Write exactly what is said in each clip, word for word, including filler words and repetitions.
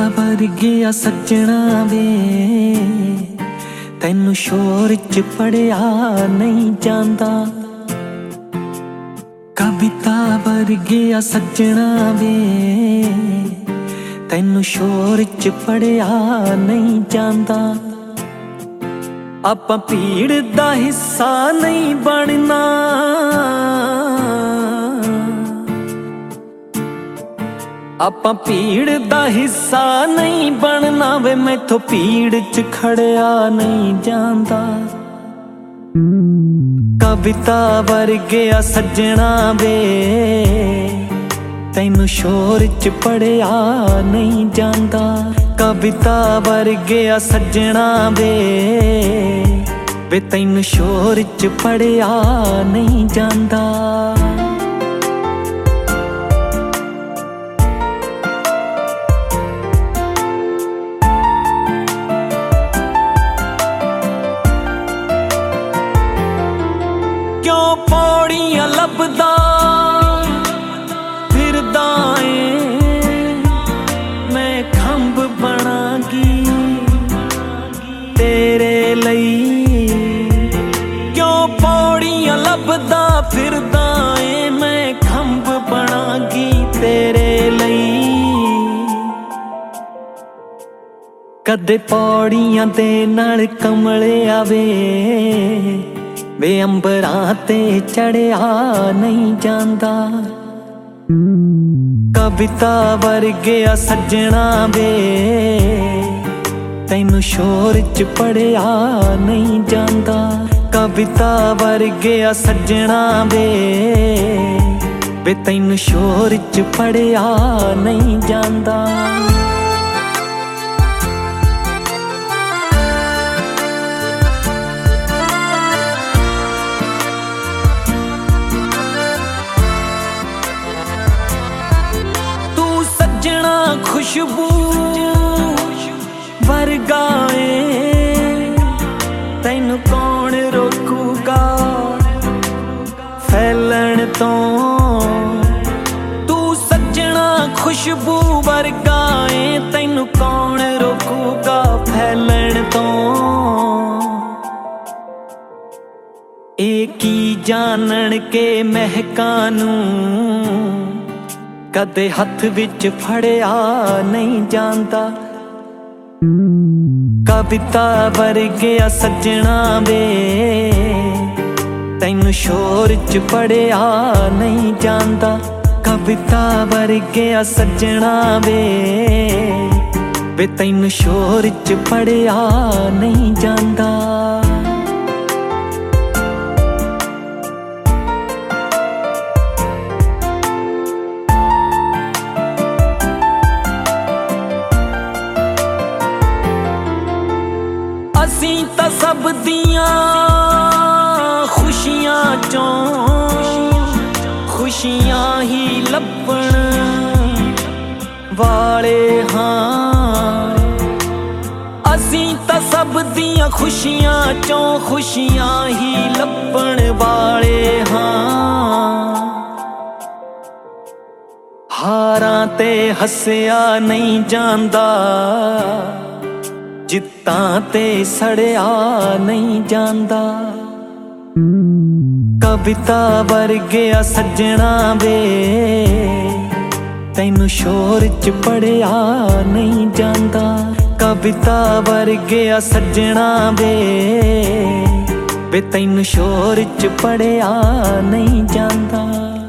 ਵਰਗਿਆ ਸੱਜਣਾ ਵੇ ਤੈਨੂੰ ਸ਼ੋਰ ਚ ਪੜਿਆ ਨਹੀਂ ਜਾਂਦਾ। ਕਵਿਤਾ ਵਰਗਿਆ ਸੱਜਣਾ ਵੇ ਤੈਨੂੰ ਸ਼ੋਰ ਚ ਪੜਿਆ ਨਹੀਂ ਜਾਂਦਾ। ਆਪਾਂ ਭੀੜ ਦਾ ਹਿੱਸਾ ਨਹੀਂ ਬਣਨਾ, ਆਪਾਂ ਭੀੜ ਦਾ ਹਿੱਸਾ ਨਹੀਂ ਬਣਨਾ ਵੇ ਮੈਥੋਂ ਭੀੜ ਚ ਖੜਿਆ ਨਹੀਂ ਜਾਂਦਾ। ਕਵਿਤਾ ਵਰਗਿਆ ਸੱਜਣਾ ਵੇ ਤੈਨੂੰ ਸ਼ੋਰ ਚ ਪੜਿਆ ਨਹੀਂ ਜਾਂਦਾ। ਕਵਿਤਾ ਵਰਗਿਆ ਸੱਜਣਾ ਵੇ ਵੇ ਤੈਨੂੰ ਸ਼ੋਰ ਚ ਪੜਿਆ ਨਹੀਂ ਜਾਂਦਾ। ਕਿਉਂ ਪੌੜੀਆਂ ਲੱਭਦਾ ਫਿਰਦਾ ਏ ਮੈਂ ਖੰਭ ਬਣਾਂਗੀ ਤੇਰੇ ਲਈ। ਕਿਉਂ ਪੌੜੀਆਂ ਲੱਭਦਾ ਫਿਰਦਾ ਏ ਮੈਂ ਖੰਭ ਬਣਾਂਗੀ ਤੇਰੇ ਲਈ। ਕਦੇ ਪੌੜੀਆਂ ਦੇ ਨਾਲ ਕਮਲਿਆ ਵੇ ਵੇ ਅੰਬਰਾਂ ਤੇ ਚੜਿਆ ਨਹੀਂ ਜਾਂਦਾ। ਕਵਿਤਾ ਵਰਗਿਆ ਸੱਜਣਾ ਵੇ ਤੈਨੂੰ ਸ਼ੋਰ ਚ ਪੜਿਆ ਨਹੀਂ ਜਾਂਦਾ। ਕਵਿਤਾ ਵਰਗਿਆ ਸੱਜਣਾ ਵੇ ਵੇ ਤੈਨੂੰ ਸ਼ੋਰ ਚ ਪੜਿਆ ਨਹੀਂ ਜਾਂਦਾ। ਖੁਸ਼ਬੂ ਵਰਗਾ ਏ ਤੈਨੂੰ ਕੌਣ ਰੋਕੂਗਾ ਫੈਲਣ ਤੋਂ। ਤੂੰ ਸੱਜਣਾ ਖੁਸ਼ਬੂ ਵਰਗਾ ਏ ਤੈਨੂੰ ਕੌਣ ਰੋਕੂਗਾ ਫੈਲਣ ਤੋਂ। ਇਹ ਕੀ ਜਾਣਨ ਕੇ ਮਹਿਕਾਂ ਨੂੰ ਕਦੇ ਹੱਥ ਵਿੱਚ ਫੜਿਆ ਨਹੀਂ ਜਾਂਦਾ। ਕਵਿਤਾ ਵਰਗਿਆ ਸੱਜਣਾ ਵੇ ਤੈਨੂੰ ਸ਼ੋਰ ਚ ਪੜਿਆ ਨਹੀਂ ਜਾਂਦਾ। ਕਵਿਤਾ ਵਰਗਿਆ ਸੱਜਣਾ ਵੇ ਵੇ ਤੈਨੂੰ ਸ਼ੋਰ ਚ ਪੜਿਆ ਨਹੀਂ ਜਾਂਦਾ। ਅਸੀਂ ਤਾਂ ਸਭ ਦੀਆਂ ਖੁਸ਼ੀਆਂ ਚੋਂ ਖੁਸ਼ੀਆਂ ਹੀ ਲੱਭਣ ਵਾਲੇ ਹਾਂ। ਅਸੀਂ ਤਾਂ ਸਭ ਦੀਆਂ ਖੁਸ਼ੀਆਂ ਚੋਂ ਖੁਸ਼ੀਆਂ ਹੀ ਲੱਭਣ ਵਾਲੇ ਹਾਂ। ਹਾਰਾਂ ਤੇ ਹੱਸਿਆ ਨਹੀਂ ਜਾਂਦਾ, ਜਿੱਤਾਂ ਤੇ ਸੜਿਆ ਨਹੀਂ ਜਾਂਦਾ। ਕਵਿਤਾ ਵਰਗਿਆ ਸੱਜਣਾ ਵੇ ਤੈਨੂੰ ਸ਼ੋਰ ਚ ਪੜਿਆ ਨਹੀਂ ਜਾਂਦਾ। ਕਵਿਤਾ ਵਰਗਿਆ ਸੱਜਣਾ ਵੇ ਵੇ ਤੈਨੂੰ ਸ਼ੋਰ ਚ ਪੜਿਆ ਨਹੀਂ ਜਾਂਦਾ।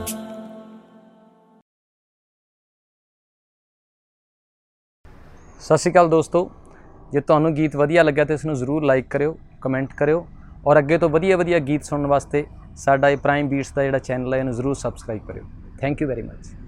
ਸਤਿ ਸ਼੍ਰੀ ਅਕਾਲ ਦੋਸਤੋ, ਜੇ ਤੁਹਾਨੂੰ ਗੀਤ ਵਧੀਆ ਲੱਗਿਆ ਤਾਂ ਇਸ ਨੂੰ ਜ਼ਰੂਰ ਲਾਈਕ ਕਰਿਓ, ਕਮੈਂਟ ਕਰਿਓ ਔਰ ਅੱਗੇ ਤੋਂ ਵਧੀਆ ਵਧੀਆ ਗੀਤ ਸੁਣਨ ਵਾਸਤੇ ਸਾਡਾ ਇਹ ਪ੍ਰਾਈਮ ਬੀਟਸ ਦਾ ਜਿਹੜਾ ਚੈਨਲ ਹੈ ਇਹਨੂੰ ਜ਼ਰੂਰ ਸਬਸਕ੍ਰਾਈਬ ਕਰਿਓ। Thank you very much.